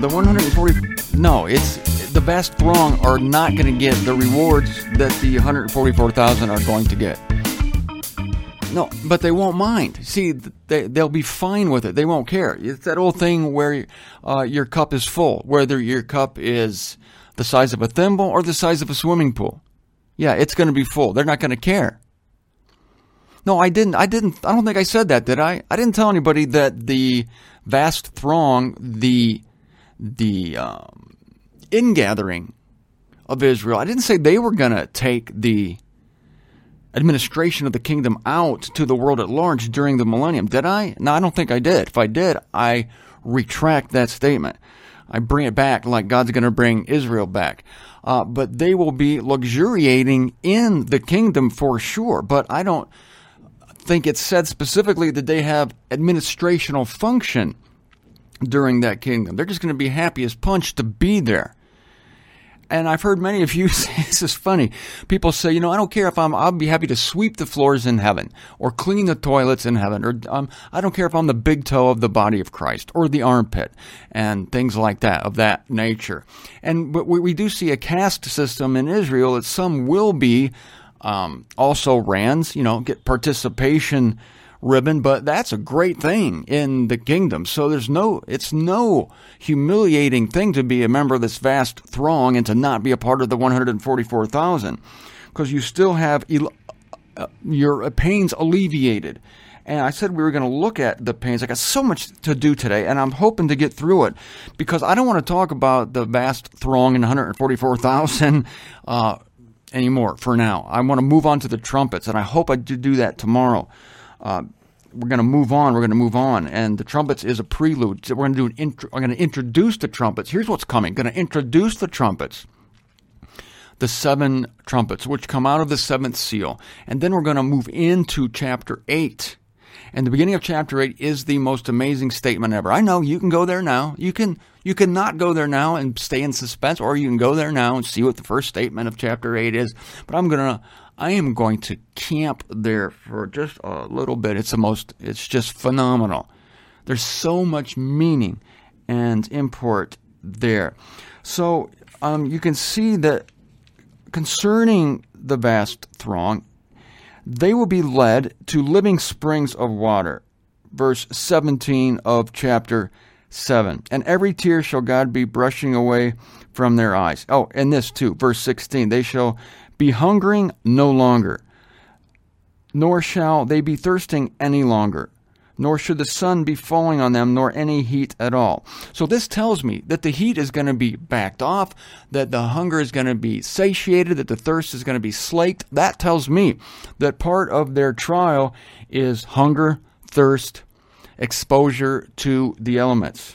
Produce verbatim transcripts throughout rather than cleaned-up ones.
the one hundred forty, no, it's the vast throng are not going to get the rewards that the one hundred forty-four thousand are going to get. No, but they won't mind. See, they, they'll be fine with it. They won't care. It's that old thing where uh, your cup is full, whether your cup is the size of a thimble or the size of a swimming pool. Yeah, it's going to be full. They're not going to care. No, I didn't. I didn't. I don't think I said that, did I? I didn't tell anybody that the vast throng, the the um, ingathering of Israel, I didn't say they were going to take the administration of the kingdom out to the world at large during the millennium. Did I? No, I don't think I did. If I did, I retract that statement. I bring it back like God's going to bring Israel back. Uh, but they will be luxuriating in the kingdom for sure. But I don't think it's said specifically that they have administrational function during that kingdom. They're just going to be happy as punch to be there. And I've heard many of you say, this is funny, people say, you know, I don't care if I'm, I'll be happy to sweep the floors in heaven or clean the toilets in heaven, or um, I don't care if I'm the big toe of the body of Christ or the armpit and things like that, of that nature. And but we, we do see a caste system in Israel that some will be um, also rands, you know, get participation ribbon, but that's a great thing in the kingdom. So there's no, it's no humiliating thing to be a member of this vast throng and to not be a part of the one hundred forty-four thousand, because you still have uh, your pains alleviated. And I said we were going to look at the pains. I got so much to do today, and I'm hoping to get through it, because I don't want to talk about the vast throng and one hundred forty-four thousand uh, anymore for now. I want to move on to the trumpets, and I hope I do do that tomorrow. Uh, we're going to move on. We're going to move on. And the trumpets is a prelude. So we're going to do an intro, we're going to introduce the trumpets. Here's what's coming. Going to introduce the trumpets, the seven trumpets, which come out of the seventh seal. And then we're going to move into chapter eight. And the beginning of chapter eight is the most amazing statement ever. I know you can go there now. You can, you can not go there now and stay in suspense, or you can go there now and see what the first statement of chapter eight is. But I'm going to, I am going to camp there for just a little bit. It's the most, it's just phenomenal. There's so much meaning and import there. So um, you can see that concerning the vast throng, they will be led to living springs of water. Verse seventeen of chapter seven. And every tear shall God be brushing away from their eyes. Oh, and this too, verse sixteen. They shall be hungering no longer, nor shall they be thirsting any longer, nor should the sun be falling on them, nor any heat at all. So this tells me that the heat is going to be backed off, that the hunger is going to be satiated, that the thirst is going to be slaked. That tells me that part of their trial is hunger, thirst, exposure to the elements,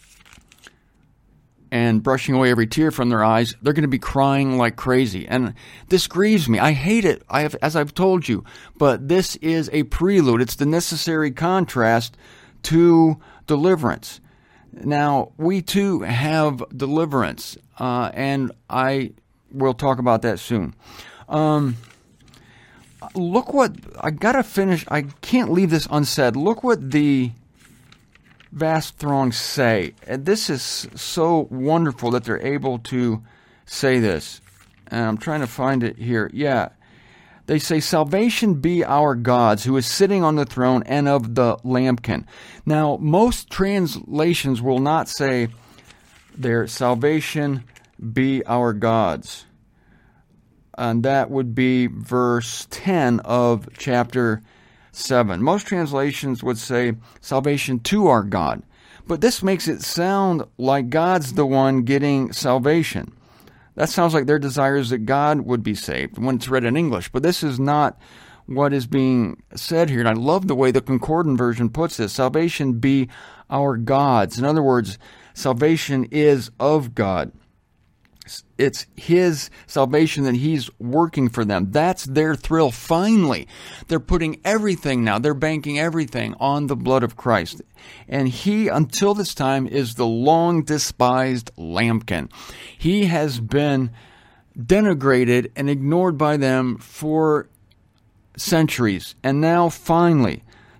and brushing away every tear from their eyes. They're going to be crying like crazy. And this grieves me. I hate it, I have, as I've told you. But this is a prelude. It's the necessary contrast to deliverance. Now, we too have deliverance. Uh, and I will talk about that soon. Um, look what, I got to finish. I can't leave this unsaid. Look what the vast throngs say. And this is so wonderful that they're able to say this. And I'm trying to find it here. Yeah. They say, salvation be our God's, who is sitting on the throne, and of the Lambkin. Now, most translations will not say their salvation be our God's. And that would be verse ten of chapter seven. Most translations would say salvation to our God. But this makes it sound like God's the one getting salvation. That sounds like their desire is that God would be saved when it's read in English. But this is not what is being said here. And I love the way the Concordant version puts this. Salvation be our God's. In other words, salvation is of God. It's His salvation that He's working for them. That's their thrill. Finally, they're putting everything now, they're banking everything on the blood of Christ. And He, until this time, is the long despised lambkin. He has been denigrated and ignored by them for centuries. And now, finally,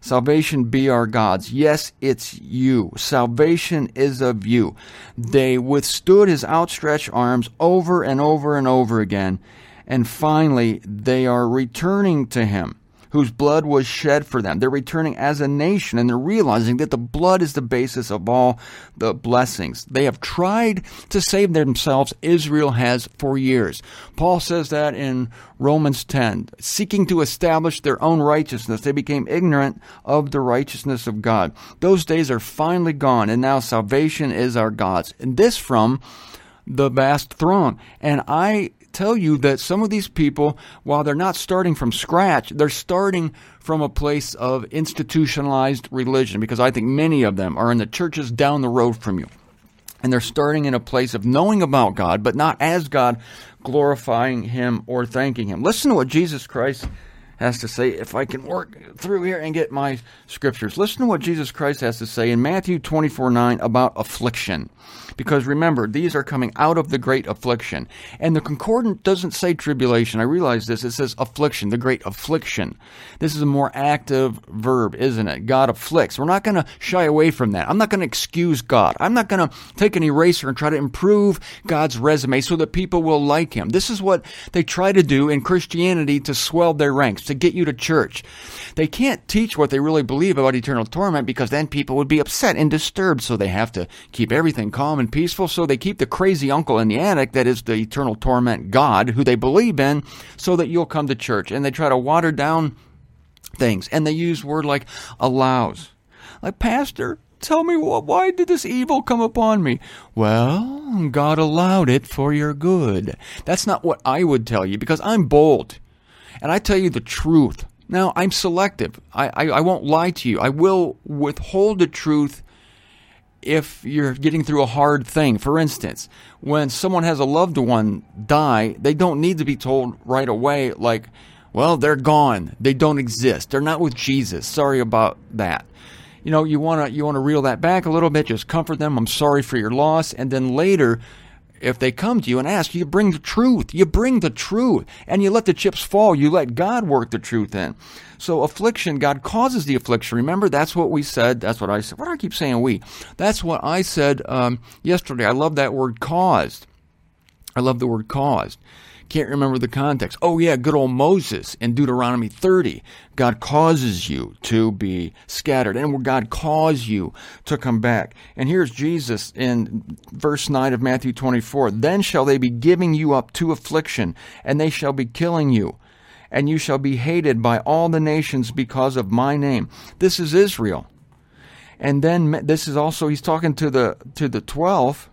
Salvation be our God's. Yes, it's you. Salvation is of you. They withstood his outstretched arms over and over and over again. And finally, they are returning to him, whose blood was shed for them. They're returning as a nation, and they're realizing that the blood is the basis of all the blessings. They have tried to save themselves, Israel has, for years. Paul says that in Romans ten, seeking to establish their own righteousness, they became ignorant of the righteousness of God. Those days are finally gone, and now salvation is our God's. And this from the vast throng. And I tell you that some of these people, while they're not starting from scratch, they're starting from a place of institutionalized religion, because I think many of them are in the churches down the road from you. And they're starting in a place of knowing about God, but not as God, glorifying him or thanking him. Listen to what Jesus Christ has to say, if I can work through here and get my scriptures. Listen to what Jesus Christ has to say in Matthew twenty-four nine about affliction. Because remember, these are coming out of the great affliction. And the concordant doesn't say tribulation. I realize this. It says affliction, the great affliction. This is a more active verb, isn't it? God afflicts. We're not going to shy away from that. I'm not going to excuse God. I'm not going to take an eraser and try to improve God's resume so that people will like him. This is what they try to do in Christianity to swell their ranks, to get you to church. They can't teach what they really believe about eternal torment, because then people would be upset and disturbed. So they have to keep everything calm and peaceful. So they keep the crazy uncle in the attic that is the eternal torment God, who they believe in, so that you'll come to church. And they try to water down things. And they use word like allows. Like, Pastor, tell me, why did this evil come upon me? Well, God allowed it for your good. That's not what I would tell you, because I'm bold. And I tell you the truth. Now, I'm selective. I, I, I won't lie to you. I will withhold the truth if you're getting through a hard thing. For instance, when someone has a loved one die, they don't need to be told right away, like, well, they're gone. They don't exist. They're not with Jesus. Sorry about that. You know, you want to you want to reel that back a little bit. Just comfort them. I'm sorry for your loss. And then later, if they come to you and ask, you bring the truth. You bring the truth. And you let the chips fall. You let God work the truth in. So affliction, God causes the affliction. Remember, that's what we said. That's what I said. Why do I keep saying we? That's what I said um, yesterday. I love that word caused. I love the word caused. Can't remember the context. Oh, yeah, good old Moses in Deuteronomy thirty. God causes you to be scattered, and God calls you to come back. And here's Jesus in verse nine of Matthew twenty-four. Then shall they be giving you up to affliction, and they shall be killing you, and you shall be hated by all the nations because of my name. This is Israel. And then this is also, he's talking to the to the twelve,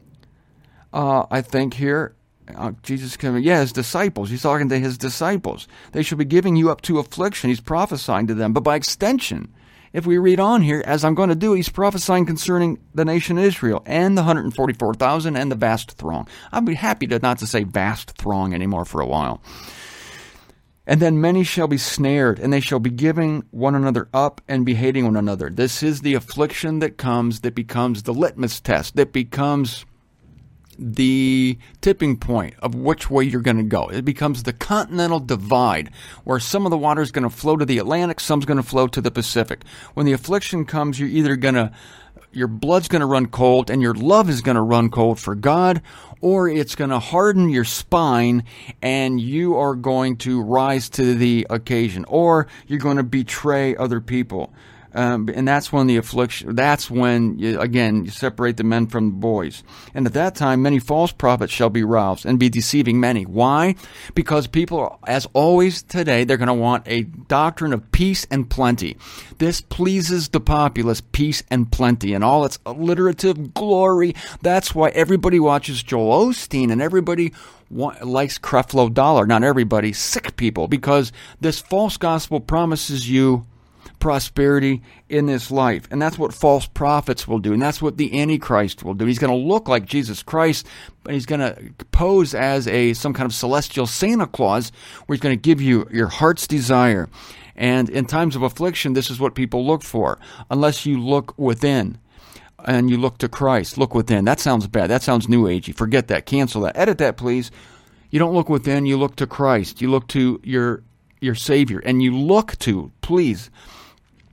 uh, I think here. Uh, Jesus came, yeah, his disciples. He's talking to his disciples. They shall be giving you up to affliction. He's prophesying to them. But by extension, if we read on here, as I'm going to do, he's prophesying concerning the nation Israel and the one hundred forty-four thousand and the vast throng. I'd be happy to not to say vast throng anymore for a while. And then many shall be snared, and they shall be giving one another up and be hating one another. This is the affliction that comes, that becomes the litmus test, that becomes the tipping point of which way you're going to go. It becomes the continental divide, where some of the water is going to flow to the Atlantic, some's going to flow to the Pacific. When the affliction comes, you're either going to, your blood's going to run cold and your love is going to run cold for God, or it's going to harden your spine and you are going to rise to the occasion, or you're going to betray other people. Um, and that's when the affliction, that's when, you, again, you separate the men from the boys. And at that time, many false prophets shall be roused and be deceiving many. Why? Because people, as always today, they're going to want a doctrine of peace and plenty. This pleases the populace, peace and plenty, and all its alliterative glory. That's why everybody watches Joel Osteen and everybody likes Creflo Dollar. Not everybody, sick people, because this false gospel promises you prosperity in this life. And that's what false prophets will do. And that's what the Antichrist will do. He's going to look like Jesus Christ, but he's going to pose as a some kind of celestial Santa Claus, where he's going to give you your heart's desire. And in times of affliction, this is what people look for, unless you look within and you look to Christ. Look within. That sounds bad. That sounds new agey. Forget that. Cancel that. Edit that, please. You don't look within. You look to Christ. You look to your your Savior. And you look to, please,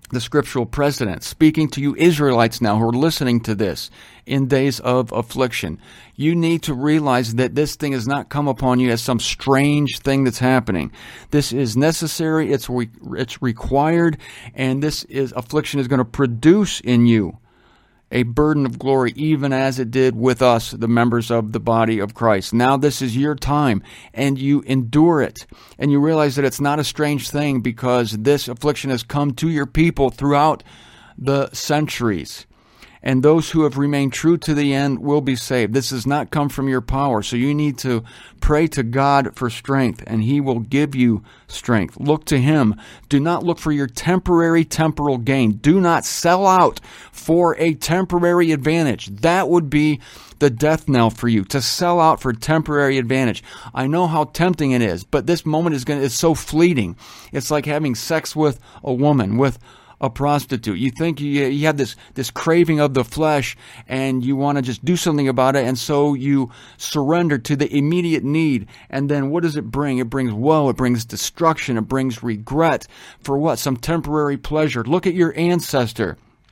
the scriptural precedent, speaking to you Israelites now who are listening to this in days of affliction. You need to realize that this thing has not come upon you as some strange thing that's happening. This is necessary, it's re- it's required, and this is affliction is going to produce in you a burden of glory, even as it did with us, the members of the body of Christ. Now this is your time, and you endure it, and you realize that it's not a strange thing because this affliction has come to your people throughout the centuries. And those who have remained true to the end will be saved. This does not come from your power, so you need to pray to God for strength, and He will give you strength. Look to Him. Do not look for your temporary temporal gain. Do not sell out for a temporary advantage. That would be the death knell for you, to sell out for temporary advantage. I know how tempting it is, but this moment is going to, it's so fleeting. It's like having sex with a woman, with a prostitute. You think you, you have this, this craving of the flesh and you want to just do something about it, and so you surrender to the immediate need. And then what does it bring? It brings woe, it brings destruction, it brings regret for what? Some temporary pleasure. Look at your ancestor.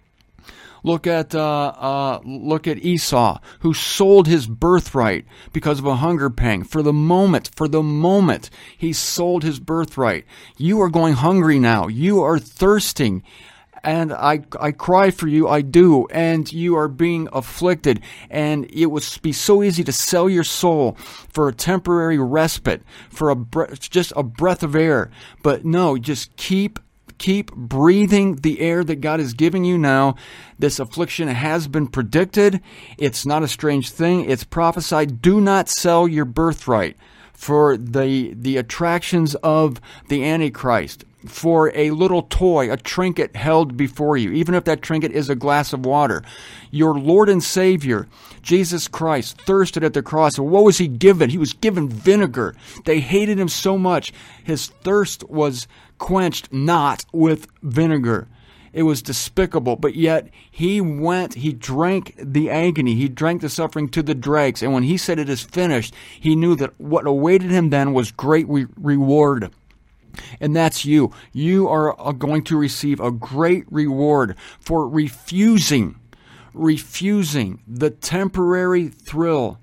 Look at uh, uh, look at Esau, who sold his birthright because of a hunger pang. For the moment, for the moment, he sold his birthright. You are going hungry now. You are thirsting. And I, I cry for you, I do, and you are being afflicted. And it would be so easy to sell your soul for a temporary respite, for a bre- just a breath of air. But no, just keep Keep breathing the air that God is giving you now. This affliction has been predicted. It's not a strange thing. It's prophesied. Do not sell your birthright for the, the attractions of the Antichrist, for a little toy, a trinket held before you, even if that trinket is a glass of water. Your Lord and Savior, Jesus Christ, thirsted at the cross. And what was He given? He was given vinegar. They hated Him so much. His thirst was quenched not with vinegar. It was despicable, but yet He went, He drank the agony, He drank the suffering to the dregs, and when He said it is finished, He knew that what awaited Him then was great re- reward. And that's you. You are going to receive a great reward for refusing, refusing the temporary thrill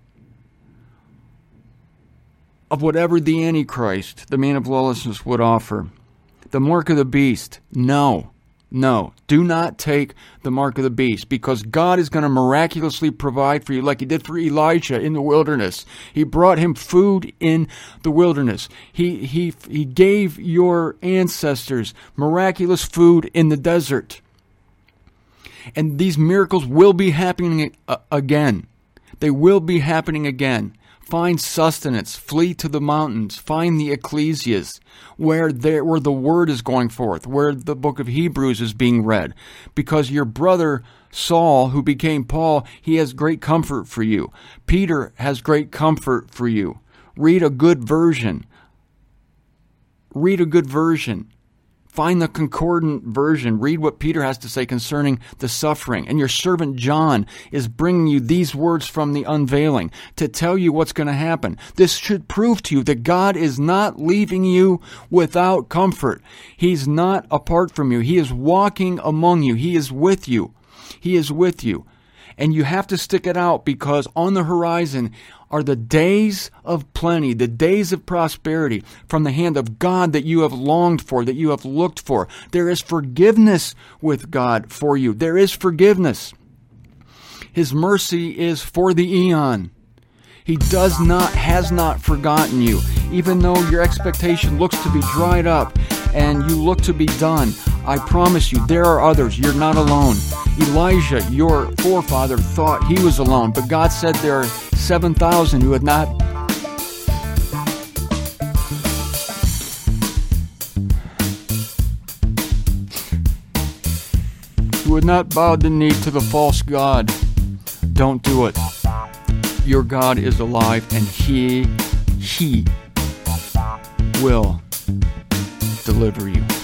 of whatever the Antichrist, the man of lawlessness, would offer. The mark of the beast, no, no. Do not take the mark of the beast, because God is going to miraculously provide for you like He did for Elijah in the wilderness. He brought him food in the wilderness. He, he, he gave your ancestors miraculous food in the desert. And these miracles will be happening again. They will be happening again. Find sustenance, flee to the mountains, find the ecclesias, where there, where the word is going forth, where the book of Hebrews is being read. Because your brother Saul, who became Paul, he has great comfort for you. Peter has great comfort for you. Read a good version. Read a good version. Find the concordant version. Read what Peter has to say concerning the suffering. And your servant John is bringing you these words from the unveiling to tell you what's going to happen. This should prove to you that God is not leaving you without comfort. He's not apart from you. He is walking among you. He is with you. He is with you. And you have to stick it out, because on the horizon are the days of plenty, the days of prosperity from the hand of God that you have longed for, that you have looked for. There is forgiveness with God for you. There is forgiveness. His mercy is for the eon. He does not, has not forgotten you. Even though your expectation looks to be dried up and you look to be done, I promise you, there are others. You're not alone. Elijah, your forefather, thought he was alone, but God said there are seven thousand who had not who had not bowed the knee to the false god. Don't do it. Your God is alive, and He, He will deliver you.